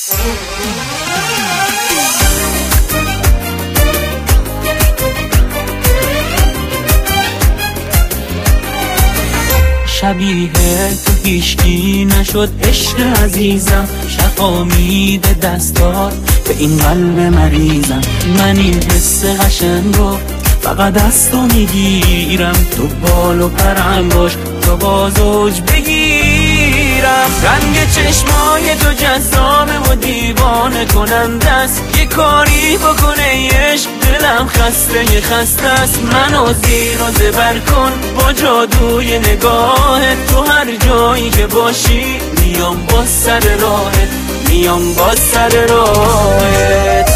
شبیه تو هیچکی نشد عشق عزیزم، شفا میده دستات به این قلب مریضم. من این حس قشنگ رو فقط از تو میگیرم، تو بال و پرم باش تو باز اوج بگیرم. رنگ چشمای تو جذابه و دیوانه کننده است، یه کاری بکنه عشق دلم خسته است. منو زیر و زبر کن با جادوی نگاهت، تو هر جایی که باشی میام با سر راهت، میام با سر راهت.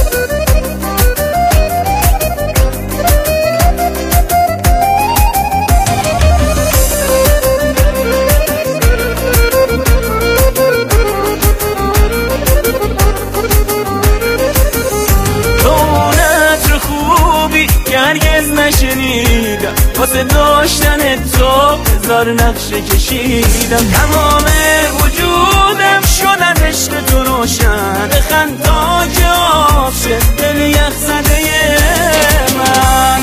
هرگز نشنیدم واسه داشتن تو هزار نقشه کشیدم. تمام وجودم شد از عشق تو روشن، بخند تا که آب شد دل یخ زده من.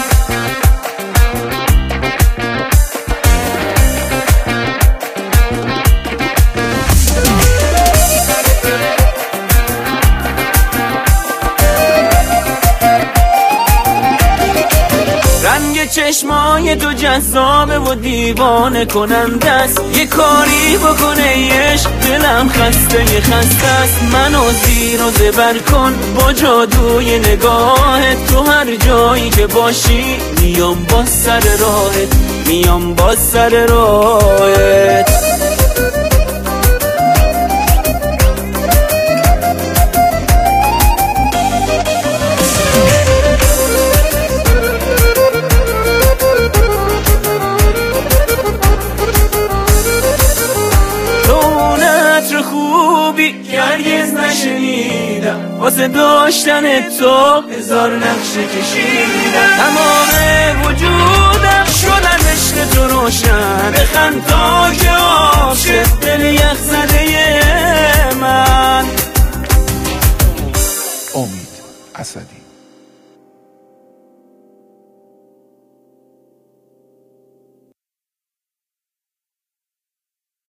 رنگ چشمای تو جذابه و دیوانه کننده است، یه کاری بکنه عشق دلم خسته است. منو زیر و زبر کن با جادوی نگاهت، تو هر جایی که باشی میام با سر راهت، میام با سر راهت. هرگز نشنیدم واسه داشتن تو هزار نقشه کشیدم. تمام وجودم شد از عشق تو روشن، بخند تا که آب شد دل یخ زده من. امید اسدی.